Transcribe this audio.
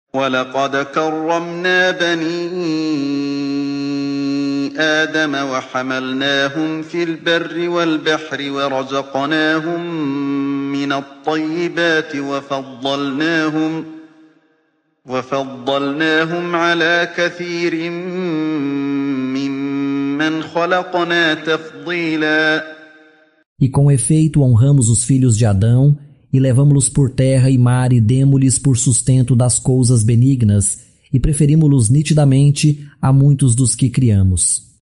وَلَقَدْ كَرَّمْنَا بَنِي آدَمَ وَحَمَلْنَاهُمْ فِي الْبَرِّ وَالْبَحْرِ وَرَزَقْنَاهُم مِّنَ الطَّيِّبَاتِ وَفَضَّلْنَاهُمْ عَلَىٰ كَثِيرٍ مِّمَّنْ خَلَقْنَا تَفْضِيلًا. E com efeito honramos os filhos de Adão, e levamo-los por terra e mar e demo-lhes por sustento das coisas benignas, e preferimo-los nitidamente a muitos dos que criamos.